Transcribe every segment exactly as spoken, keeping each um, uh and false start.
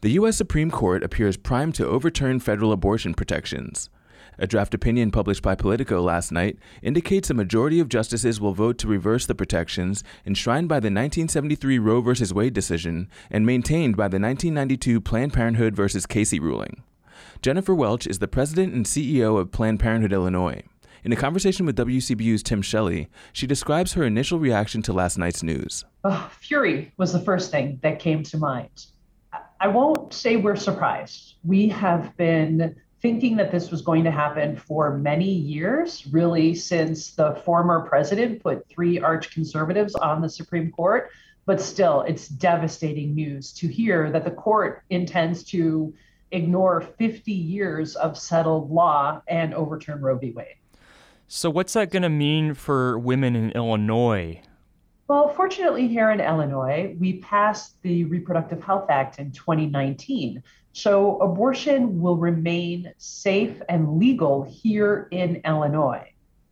The U S Supreme Court appears primed to overturn federal abortion protections. A draft opinion published by Politico last night indicates a majority of justices will vote to reverse the protections enshrined by the nineteen seventy-three Roe v. Wade decision and maintained by the nineteen ninety-two Planned Parenthood v. Casey ruling. Jennifer Welch is the president and C E O of Planned Parenthood Illinois. In a conversation with W C B U's Tim Shelley, she describes her initial reaction to last night's news. Oh, fury was the first thing that came to mind. I won't say we're surprised. We have been thinking that this was going to happen for many years, really since the former president put three arch conservatives on the Supreme Court. But still, it's devastating news to hear that the court intends to ignore fifty years of settled law and overturn Roe v. Wade. So what's that going to mean for women in Illinois? Well, fortunately, here in Illinois, we passed the Reproductive Health Act in twenty nineteen. So abortion will remain safe and legal here in Illinois.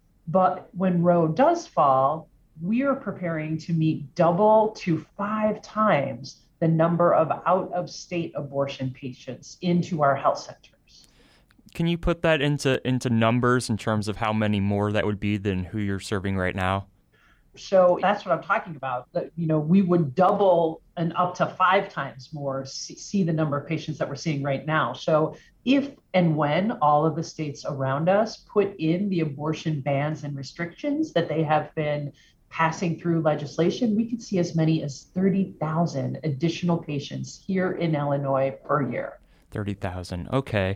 But when Roe does fall, we are preparing to meet double to five times the number of out-of-state abortion patients into our health centers. Can you put that into into numbers in terms of how many more that would be than who you're serving right now? So that's what I'm talking about. That, you know, we would double and up to five times more see, see the number of patients that we're seeing right now. So if and when all of the states around us put in the abortion bans and restrictions that they have been passing through legislation, we could see as many as thirty thousand additional patients here in Illinois per year. thirty thousand. Okay.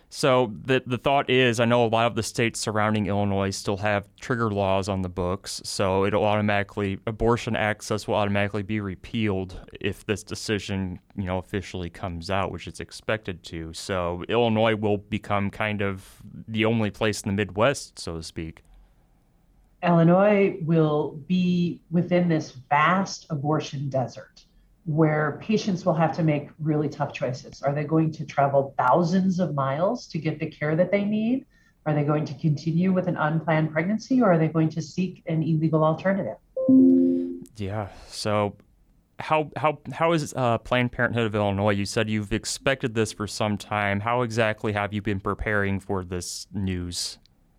So the the thought is, I know a lot of the states surrounding Illinois still have trigger laws on the books, so it'll automatically, abortion access will automatically be repealed if this decision, you know, officially comes out, which it's expected to. So Illinois will become kind of the only place in the Midwest, so to speak. Illinois will be within this vast abortion desert, where patients will have to make really tough choices. Are they going to travel thousands of miles to get the care that they need? Are they going to continue with an unplanned pregnancy, or are they going to seek an illegal alternative? Yeah. So how how how is uh, Planned Parenthood of Illinois? You said you've expected this for some time. How exactly have you been preparing for this news?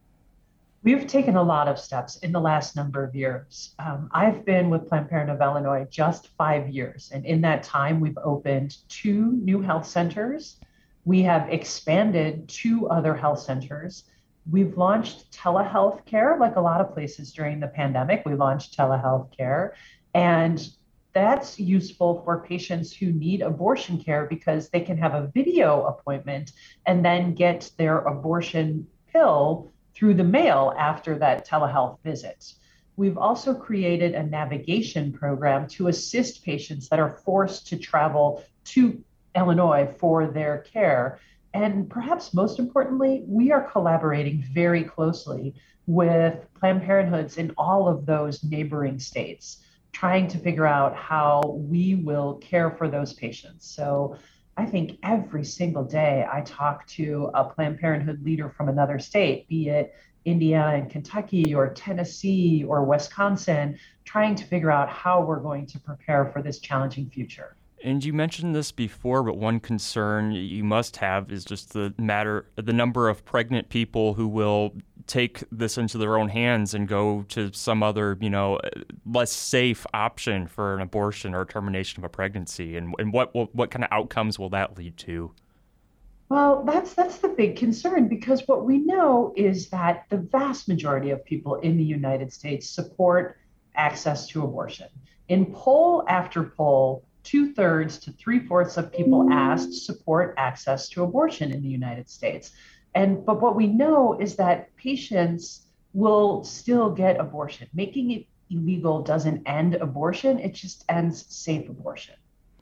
We've taken a lot of steps in the last number of years. Um, I've been with Planned Parenthood of Illinois just five years. And in that time, we've opened two new health centers. We have expanded two other health centers. We've launched telehealth care, like a lot of places during the pandemic. We launched telehealth care. And that's useful for patients who need abortion care because they can have a video appointment and then get their abortion pill through the mail after that telehealth visit. We've also created a navigation program to assist patients that are forced to travel to Illinois for their care. And perhaps most importantly, we are collaborating very closely with Planned Parenthoods in all of those neighboring states, trying to figure out how we will care for those patients. So I think every single day I talk to a Planned Parenthood leader from another state, be it Indiana and Kentucky or Tennessee or Wisconsin, trying to figure out how we're going to prepare for this challenging future. And you mentioned this before, but one concern you must have is just the matter, the number of pregnant people who will take this into their own hands and go to some other, you know, less safe option for an abortion or termination of a pregnancy. And, and what will, what kind of outcomes will that lead to? Well, that's that's the big concern, because what we know is that the vast majority of people in the United States support access to abortion. In poll after poll, two-thirds to three-fourths of people asked support access to abortion in the United States. And but what we know is that patients will still get abortion. Making it illegal doesn't end abortion, it just ends safe abortion.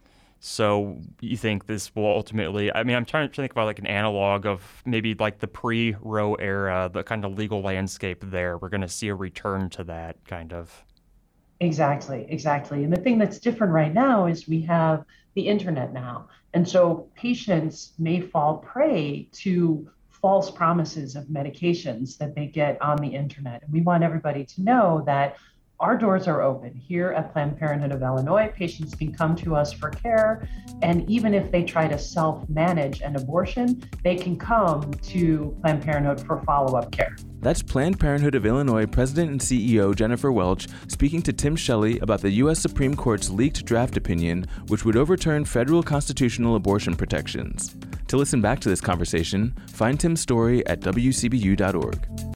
So you think this will ultimately, I mean, I'm trying to think about like an analog of maybe like the pre-Roe era, the kind of legal landscape there. We're going to see a return to that kind of. Exactly, exactly. And the thing that's different right now is we have the internet now. And so patients may fall prey to false promises of medications that they get on the internet. And we want everybody to know that our doors are open. Here at Planned Parenthood of Illinois, patients can come to us for care, and even if they try to self-manage an abortion, they can come to Planned Parenthood for follow-up care. That's Planned Parenthood of Illinois President and C E O Jennifer Welch speaking to Tim Shelley about the U S Supreme Court's leaked draft opinion, which would overturn federal constitutional abortion protections. To listen back to this conversation, find Tim's story at W C B U dot org.